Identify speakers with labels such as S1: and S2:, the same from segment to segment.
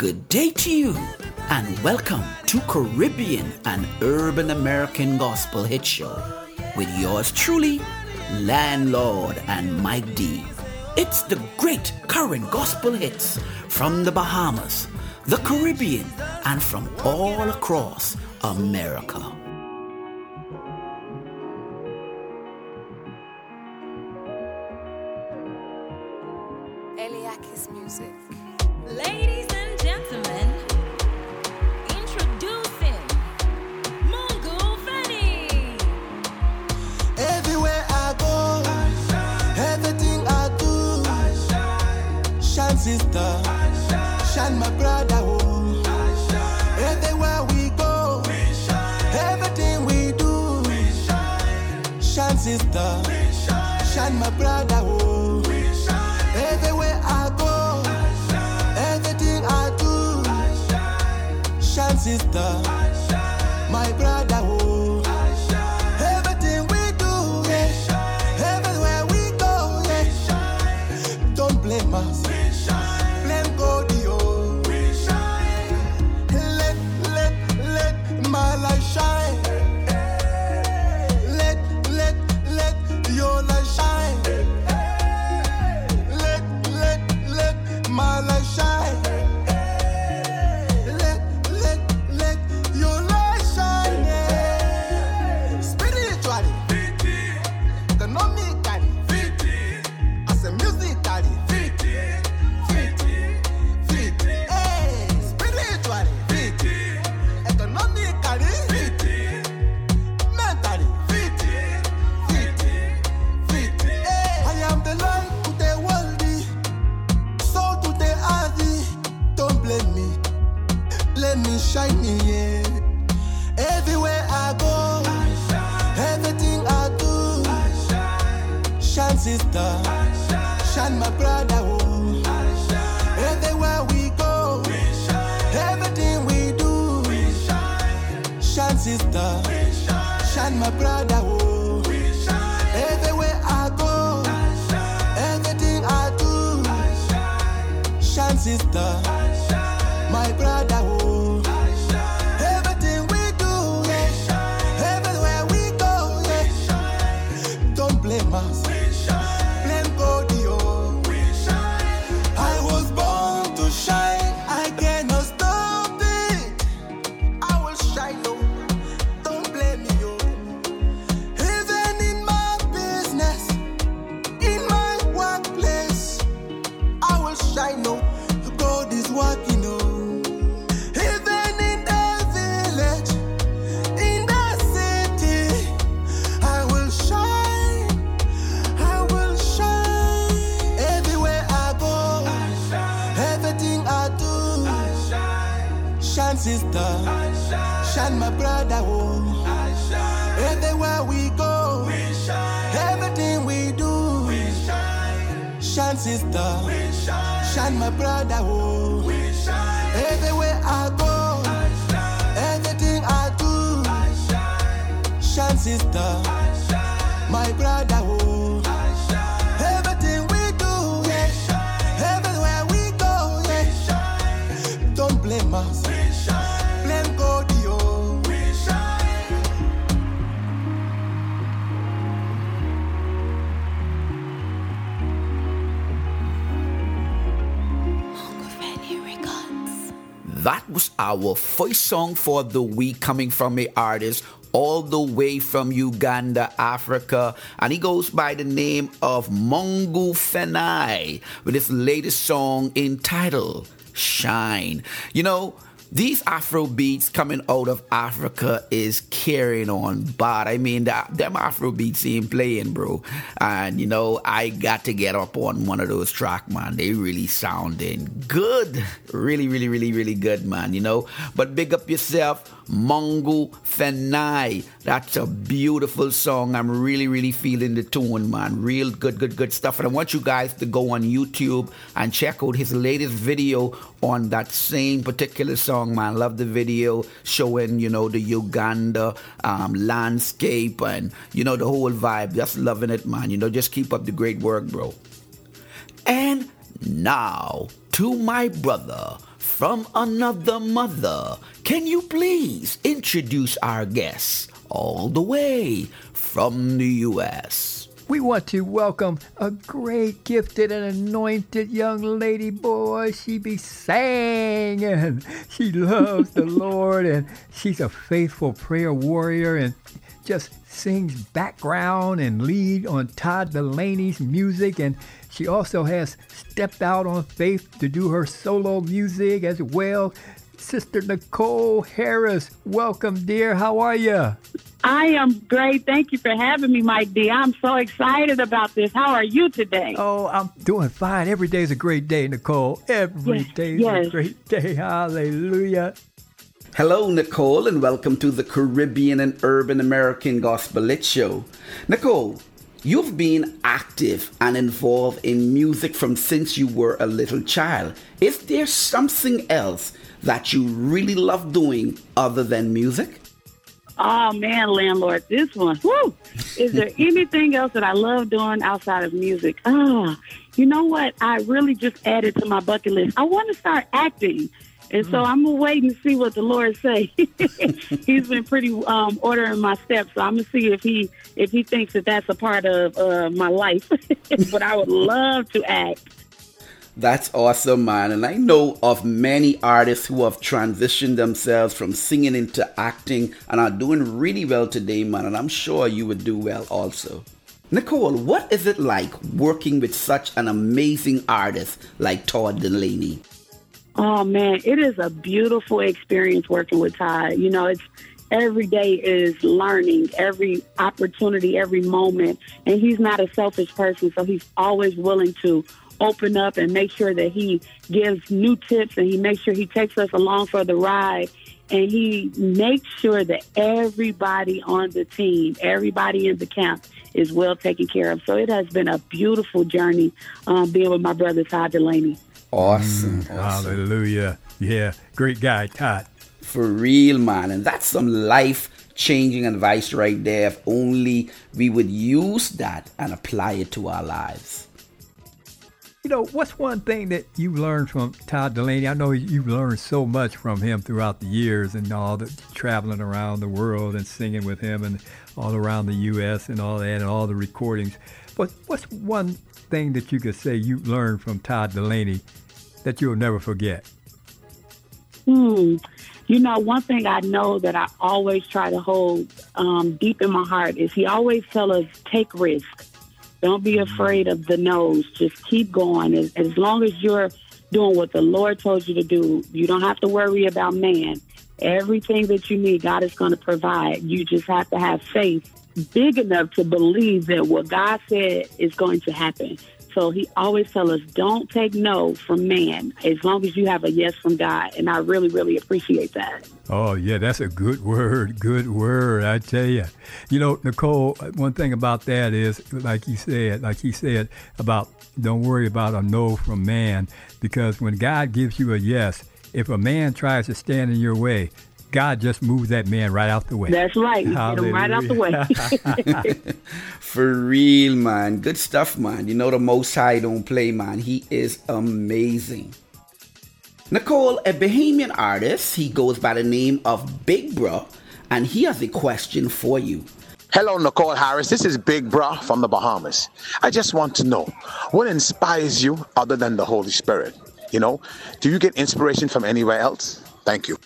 S1: Good day to you, and welcome to Caribbean and Urban American Gospel Hit Show with yours truly, Landlord and Mike D. It's the great current gospel hits from the Bahamas, the Caribbean, and from all across America.
S2: Eliakis Music.
S3: Ladies and gentlemen, introducing Mungu Feni.
S4: Everywhere I go, everything I do, shine sister, shine my brother. Oh. Everywhere we go, everything we do, shine sister, shine my brother. Oh. Everywhere I go, everything I do, shine sister, my brother. Oh. Everything we do, yeah. Everywhere we go, yeah. Don't blame us, blame God. Oh. Let my light shine. Let your light shine. Let my light shine. Let your light shine. Yeah. Spiritually, economically, as a musically, hey, spiritually, economically, mentally, hey, I am the light to the world, soul to the earth. Don't blame me, let me shine, yeah. Everywhere I go, everything I do, shine sister, shine my brother. Oh. Everywhere we go, everything we do, shine sister, shine my brother. Oh. Everywhere I go, everything I do, shine sister, my brother. Oh. Everything we do, yeah. Everywhere we go, yeah. Don't blame us, blame God. Oh. I was born to shine, I cannot stop it. I will shine, no, don't blame me. Oh. Even in my business, in my workplace, I will shine, no, God is working, oh. Even in the village, in the city, I will shine, I will shine. Everywhere I go, everything I do, shine sister, shine my brother. Oh. Everywhere we go, everything we do, shine sister, shine my brother. Oh. Everywhere I go, everything I do, shine sister, my brother. Oh. Everything we do, yeah. Everywhere we go, yeah. Don't blame us, blame God. Oh.
S3: Mungu Feni Records.
S1: That was our first song for the week, coming from an artist all the way from Uganda, Africa, and he goes by the name of Mungu Feni with his latest song entitled Shine. You know, these Afro beats coming out of Africa is carrying on, but I mean, them Afro beats ain't playing, bro. And you know, I got to get up on one of those tracks, man. They really sounding good, really good, man. You know, but big up yourself, Mungu Feni. That's a beautiful song. I'm really feeling the tune, man. Real good stuff. And I want you guys to go on YouTube and check out his latest video on that same particular song, man. Love the video showing, you know, the Uganda landscape and, you know, the whole vibe. Just loving it, man. You know, just keep up the great work, bro. And now to my brother from another mother. Can you please introduce our guest all the way from the U.S.?
S2: We want to welcome a great, gifted, and anointed young lady, boy. She be singing. She loves the Lord, and she's a faithful prayer warrior and just sings background and lead on Todd Dulaney's music. And she also has stepped out on faith to do her solo music as well. Sister Nicole Harris, welcome, dear. How are you?
S5: I am great. Thank you for having me, Mike D. I'm so excited about this. How are you today?
S2: Oh, I'm doing fine. Every day is a great day, Nicole. Every day is a great day. Hallelujah.
S1: Hello, Nicole, and welcome to the Caribbean and Urban American Gospel Lit Show. Nicole, you've been active and involved in music from since you were a little child. Is there something else that you really love doing other than music?
S5: Oh, man, landlord, this one. Woo! Is there anything else that I love doing outside of music? You know what? I really just added to my bucket list. I want to start acting. And so I'm waiting to see what the Lord say. He's been pretty ordering my steps. So I'm going to see if he thinks that that's a part of my life. But I would love to act.
S1: That's awesome, man. And I know of many artists who have transitioned themselves from singing into acting and are doing really well today, man. And I'm sure you would do well also. Nicole, what is it like working with such an amazing artist like Todd Dulaney?
S5: Oh, man, it is a beautiful experience working with Todd. You know, it's every day is learning, every opportunity, every moment. And he's not a selfish person, so he's always willing to open up and make sure that he gives new tips, and he makes sure he takes us along for the ride. And he makes sure that everybody on the team, everybody in the camp is well taken care of. So it has been a beautiful journey being with my brother, Todd Dulaney.
S1: Awesome.
S2: Hallelujah. Yeah, great guy, Todd.
S1: For real, man. And that's some life-changing advice right there. If only we would use that and apply it to our lives.
S2: You know, what's one thing that you learned from Todd Dulaney? I know you've learned so much from him throughout the years and all the traveling around the world and singing with him and all around the U.S. and all that and all the recordings. But what's one thing that you could say you learned from Todd Dulaney that you'll never forget?
S5: You know, one thing I know that I always try to hold deep in my heart is he always tell us, take risks. Don't be afraid of the no's. Just keep going. As long as you're doing what the Lord told you to do, you don't have to worry about man. Everything that you need, God is going to provide. You just have to have faith big enough to believe that what God said is going to happen. So he always tells us, don't take no from man, as long as you have a yes from God. And I really, really appreciate that.
S2: Oh, yeah, that's a good word, I tell you. You know, Nicole, one thing about that is, like he said, about don't worry about a no from man, because when God gives you a yes, if a man tries to stand in your way, God just moves that man right out the way.
S5: That's right. Get him right out the way.
S1: For real, man. Good stuff, man. You know the Most High don't play, man. He is amazing. Nicole, a Bahamian artist, he goes by the name of Big Bro, and he has a question for you.
S6: Hello, Nicole Harris. This is Big Bro from the Bahamas. I just want to know, what inspires you other than the Holy Spirit? You know, do you get inspiration from anywhere else? Thank you.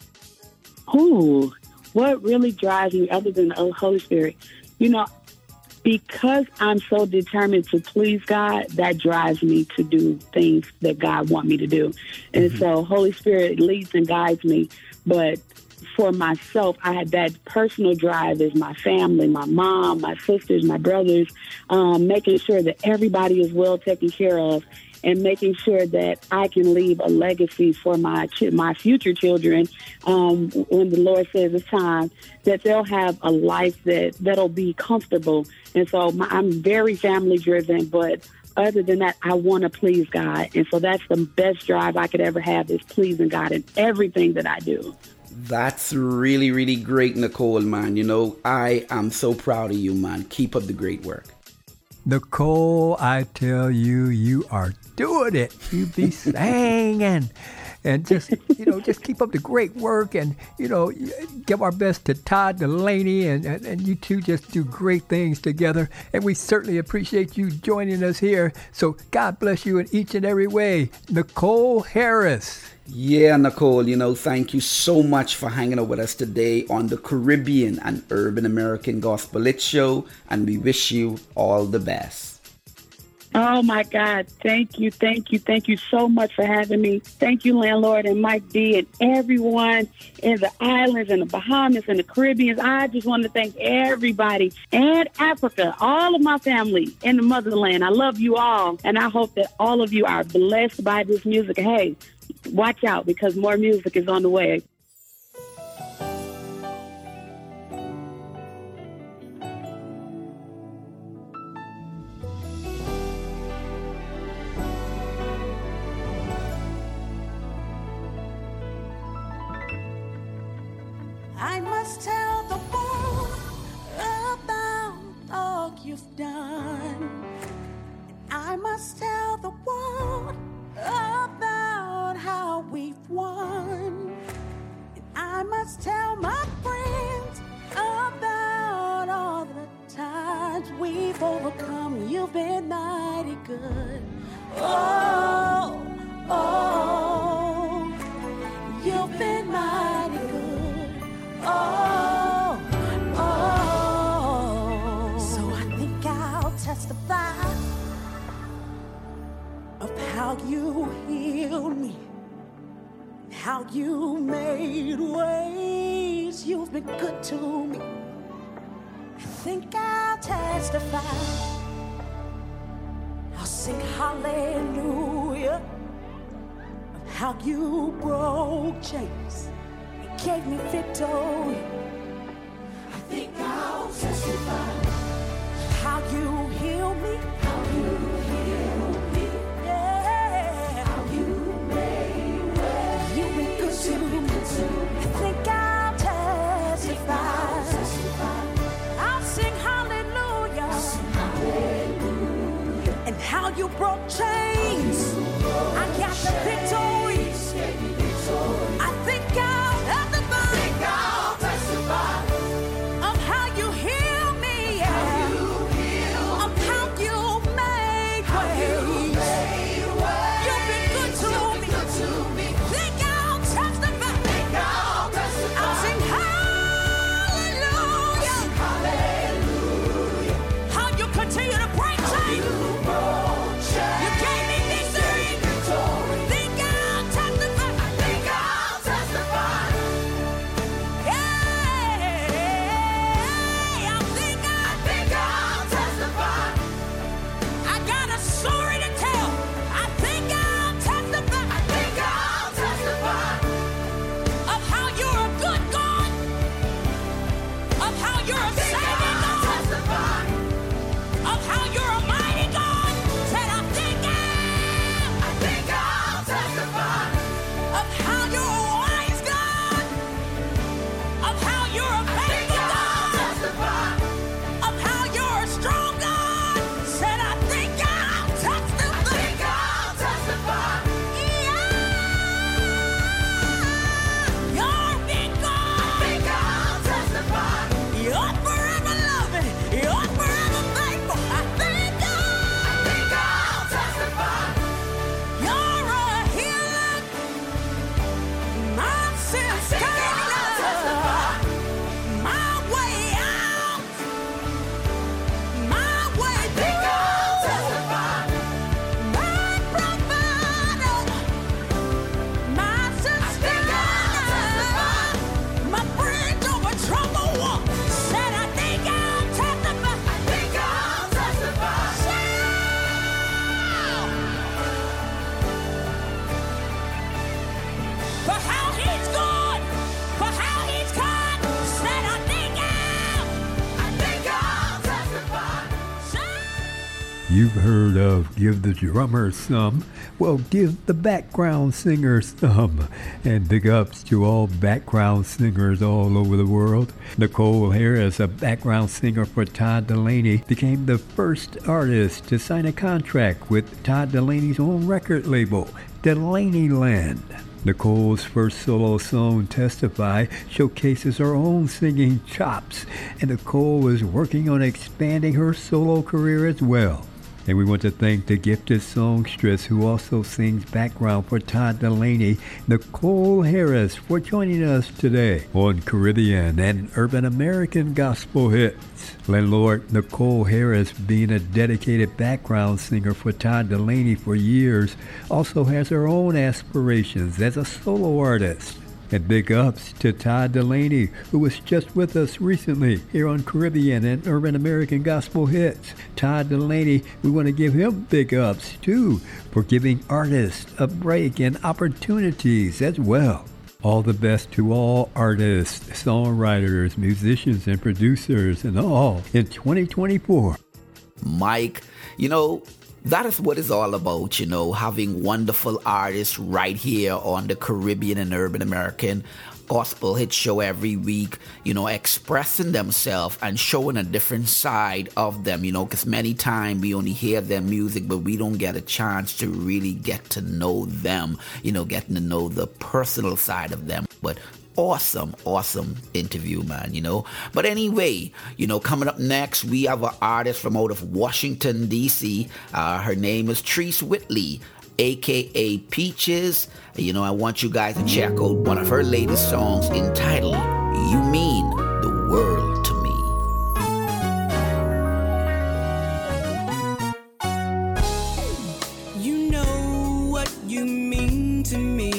S5: Ooh, what really drives me other than the Holy Spirit? You know, because I'm so determined to please God, that drives me to do things that God wants me to do. And so Holy Spirit leads and guides me. But for myself, I had that personal drive as my family, my mom, my sisters, my brothers, making sure that everybody is well taken care of, and making sure that I can leave a legacy for my future children when the Lord says it's time, that they'll have a life that'll be comfortable. And so I'm very family driven, but other than that, I want to please God. And so that's the best drive I could ever have, is pleasing God in everything that I do.
S1: That's really, really great, Nicole, man. You know, I am so proud of you, man. Keep up the great work.
S2: Nicole, I tell you, you are doing it. You be singing. And just, just keep up the great work and, give our best to Todd Dulaney and you two just do great things together. And we certainly appreciate you joining us here. So God bless you in each and every way. Nicole Harris.
S1: Yeah, Nicole, thank you so much for hanging out with us today on the Caribbean and Urban American Gospel Lit Show, and we wish you all the best.
S5: Oh, my God. Thank you so much for having me. Thank you, Landlord and Mike D and everyone in the islands and the Bahamas and the Caribbean. I just want to thank everybody and Africa, all of my family in the motherland. I love you all, and I hope that all of you are blessed by this music. Hey, watch out because more music is on the way.
S3: I must tell the world about all you've done. I must tell the world about how we've won. And I must tell my friends about all the times we've overcome. You've been mighty good. Oh, oh, you've been mighty good. Oh, oh. So I think I'll testify of how you healed me, how you made ways. You've been good to me. I think I'll testify. I'll sing hallelujah of how you broke chains, gave me victory. I think I'll testify how you heal me, yeah, how you made ways. You've been good to me. I think I'll testify. I'll sing hallelujah, and how you broke chains. I got the victory. I think I'll testify of how you heal me, of how you made ways. You've been good to me. Think I'll testify. I'll sing hallelujah. How you continue to break chains. You gave me victory. Think I'll testify. I got a story to tell. I think I'll testify of how you're a good God, of how you're a saving God, of how you're a mighty God. Said I think I'll testify of how you're a wise God, of how you're a faithful God, of how you're a strong God. Said I think I'll testify. Yeah, you're a big God. I'll testify. You're forever loving. You're forever faithful. I think I'll testify. You're a healer. My sins taken. My way out. My way through. My provider. My sustainer. My bridge over troubled water. Said I think I'll testify. Shout for how he's good, for how he's kind. Said I think I'll testify. Shout.
S2: You've heard of Give the Drummer Some. Well, give the background singer some. And big ups to all background singers all over the world. Nicole Harris, a background singer for Todd Dulaney, became the first artist to sign a contract with Todd Dulaney's own record label, Dulaney Land. Nicole's first solo song, Testify, showcases her own singing chops, and Nicole is working on expanding her solo career as well. And we want to thank the gifted songstress who also sings background for Todd Dulaney, Nicole Harris, for joining us today on Caribbean and Urban American Gospel Hits. Landlord Nicole Harris, being a dedicated background singer for Todd Dulaney for years, also has her own aspirations as a solo artist. And big ups to Todd Dulaney, who was just with us recently here on Caribbean and Urban American Gospel Hits. Todd Dulaney, we want to give him big ups too for giving artists a break and opportunities as well. All the best to all artists, songwriters, musicians, and producers, and all in 2024.
S1: Mike, that is what it's all about, having wonderful artists right here on the Caribbean and Urban American Gospel Hit Show every week, expressing themselves and showing a different side of them, because many times we only hear their music, but we don't get a chance to really get to know them, getting to know the personal side of them. But awesome interview, man, But anyway, coming up next, we have an artist from out of Washington, D.C. Her name is Treese Whitley, a.k.a. Peaches. I want you guys to check out one of her latest songs entitled, You Mean the World to Me.
S7: You know what you mean to me.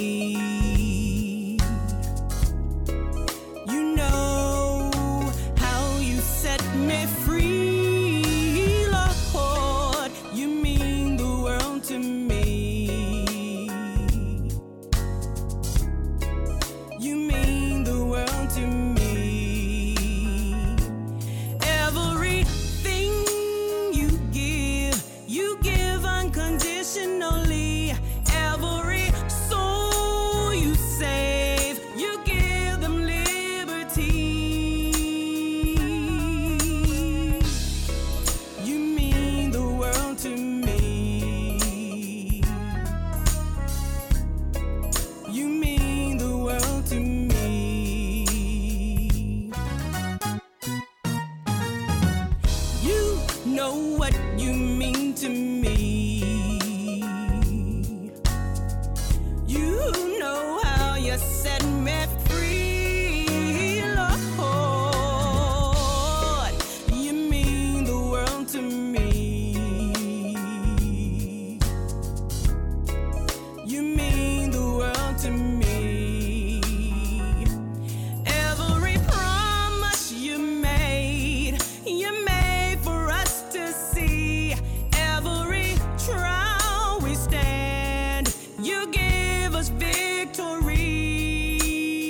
S3: You give us victory.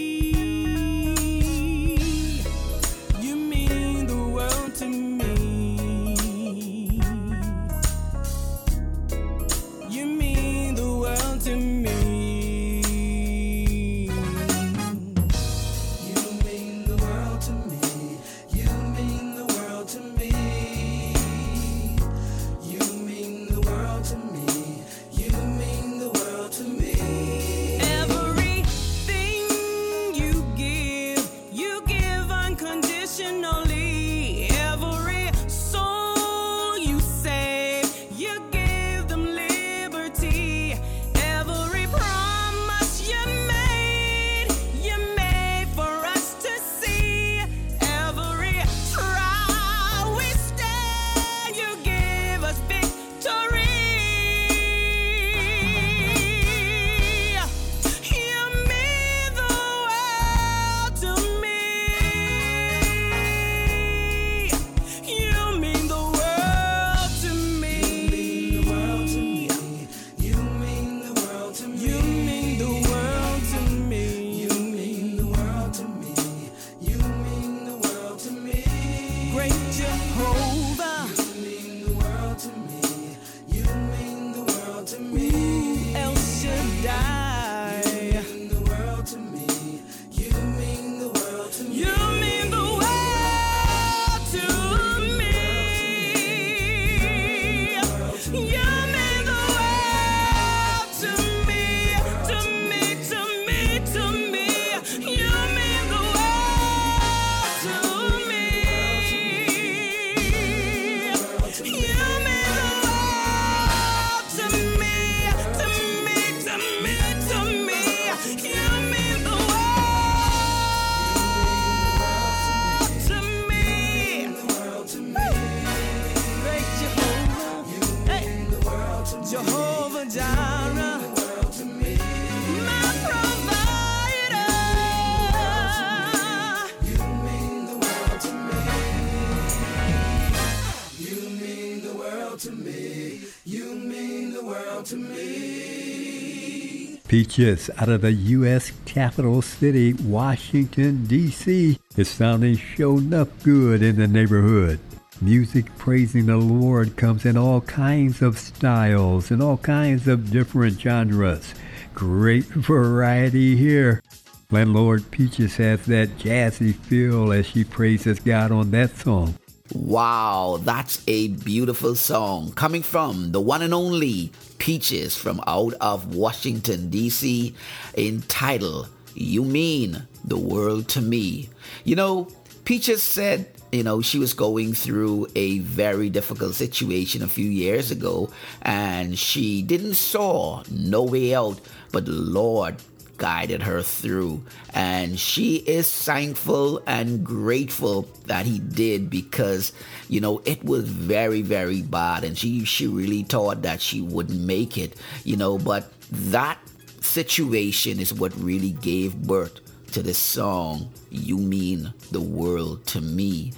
S7: to me.
S2: Peaches out of the U.S. capital city, Washington, D.C. is sounding sure enough good in the neighborhood. Music praising the Lord comes in all kinds of styles and all kinds of different genres. Great variety here. Landlord Peaches has that jazzy feel as she praises God on that song.
S1: Wow, that's a beautiful song coming from the one and only Peaches from out of Washington, D.C., entitled, You Mean the World to Me. You know, Peaches said, she was going through a very difficult situation a few years ago, and she didn't saw no way out, but the Lord guided her through, and she is thankful and grateful that he did, because it was very, very bad, and she really thought that she wouldn't make it, but that situation is what really gave birth to the song, You Mean the World to Me,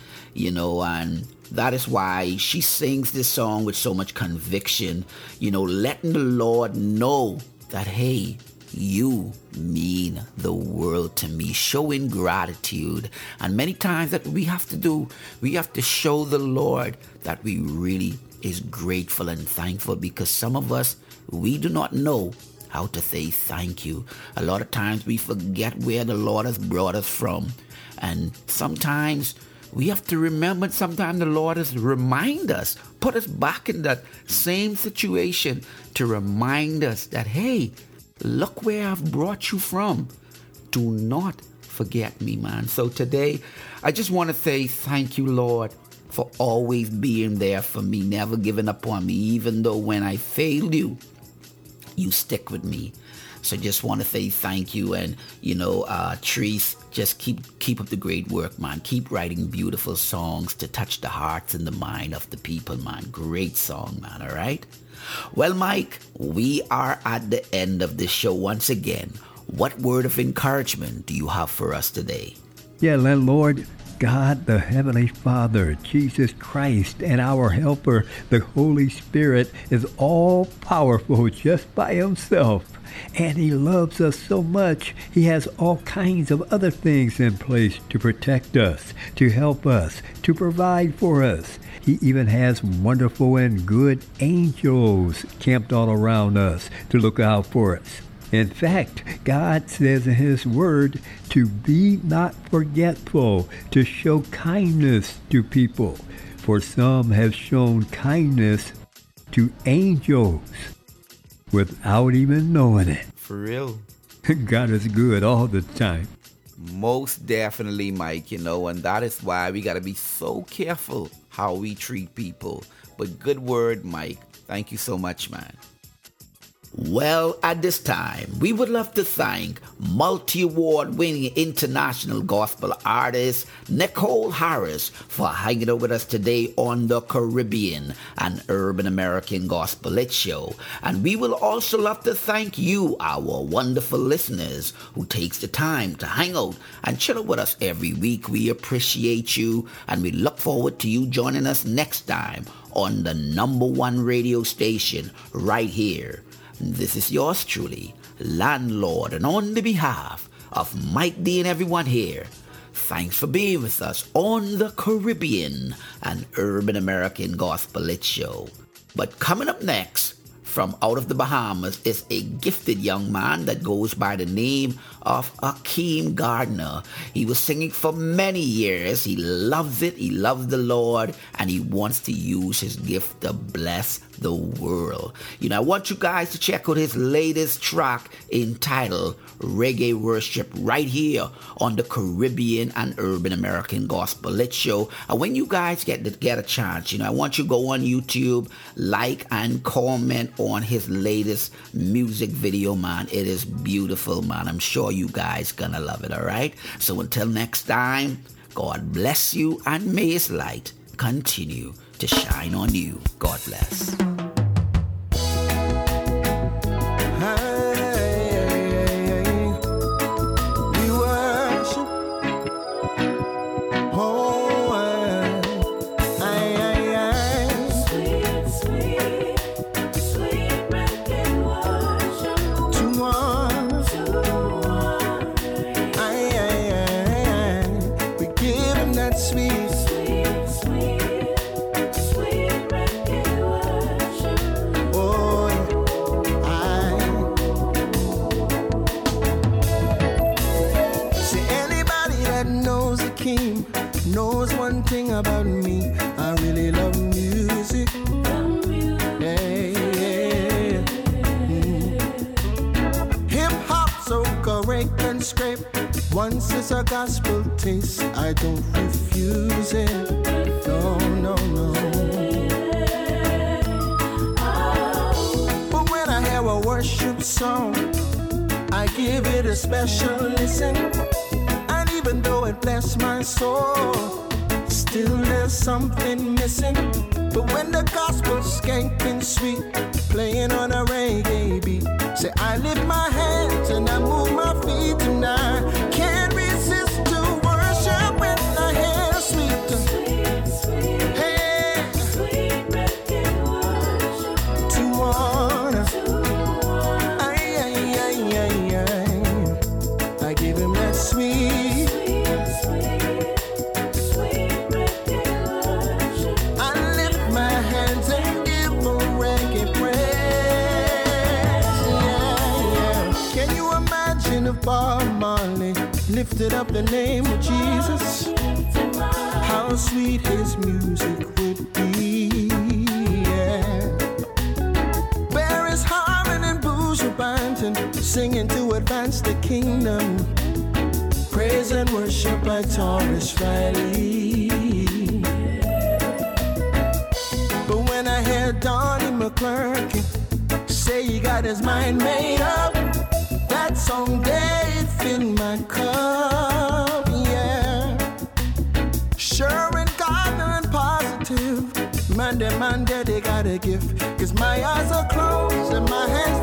S1: and that is why she sings this song with so much conviction, letting the Lord know that, hey, you mean the world to me, showing gratitude. And many times that we have to do, we have to show the Lord that we really is grateful and thankful, because some of us, we do not know how to say thank you. A lot of times we forget where the Lord has brought us from. And sometimes we have to remember, sometimes the Lord has remind us, put us back in that same situation to remind us that, hey, look where I've brought you from. Do not forget me, man. So today, I just want to say thank you, Lord, for always being there for me, never giving up on me, even though when I failed you, you stick with me. So just want to say thank you. And, Treese, just keep up the great work, man. Keep writing beautiful songs to touch the hearts and the mind of the people, man. Great song, man, all right? Well, Mike, we are at the end of the show once again. What word of encouragement do you have for us today?
S2: Yeah, Lord God, the Heavenly Father, Jesus Christ, and our helper, the Holy Spirit, is all powerful just by himself. And he loves us so much, he has all kinds of other things in place to protect us, to help us, to provide for us. He even has wonderful and good angels camped all around us to look out for us. In fact, God says in his word to be not forgetful, to show kindness to people. For some have shown kindness to angels without even knowing it.
S1: For real.
S2: God is good all the time.
S1: Most definitely, Mike, and that is why we got to be so careful how we treat people. But good word, Mike. Thank you so much, man. Well, at this time, we would love to thank multi-award winning international gospel artist Nicole Harris for hanging out with us today on the Caribbean and Urban American Gospel Lit Show. And we will also love to thank you, our wonderful listeners, who takes the time to hang out and chill out with us every week. We appreciate you, and we look forward to you joining us next time on the #1 radio station right here. This is yours truly, Landlord, and on the behalf of Mike D and everyone here, thanks for being with us on the Caribbean and Urban American Gospel Lit Show. But coming up next, from out of the Bahamas, is a gifted young man that goes by the name of Akeem Gardner. He was singing for many years. He loves it. He loves the Lord, and he wants to use his gift to bless the world. I want you guys to check out his latest track entitled Reggae Worship right here on the Caribbean and Urban American Gospel Lit Show. And when you guys get a chance, I want you to go on YouTube, like and comment on his latest music video, man. It is beautiful, man. I'm sure you guys gonna love it, all right? So until next time, God bless you, and may his light continue to shine on you. God bless.
S4: We worship.
S3: Sweet, sweet, sweet reggae.
S4: team knows one thing about me. I really love music. Hey, yeah. Hip hop, so correct and scrape. Once it's a gospel taste, I don't refuse it. No, no, no. But when I hear a worship song, I give it a special listen. And even though it bless my soul, still there's something missing. But when the gospel's skanking sweet, playing on a reggae beat, say I lift my hands and I move my feet tonight. Can't resist to worship when I hear sweet, sweet, hey, sweet reggae worship. To honor, I give him that sweet, sweet reggae worship. I lift my hands and give a reggae praise. Yeah, yeah. Can you imagine if Bob Marley lifted up the name of Jesus? How sweet his music would be. Yeah. Barris Harmon and Buju Banton singing to advance the kingdom. Praise and worship by Taurus Riley. But when I hear Donnie McClurkin say he got his mind made up, that song they fill my cup, yeah. Sure and Gardner and Positive, Monday, they got a gift. 'Cause my eyes are closed and my hands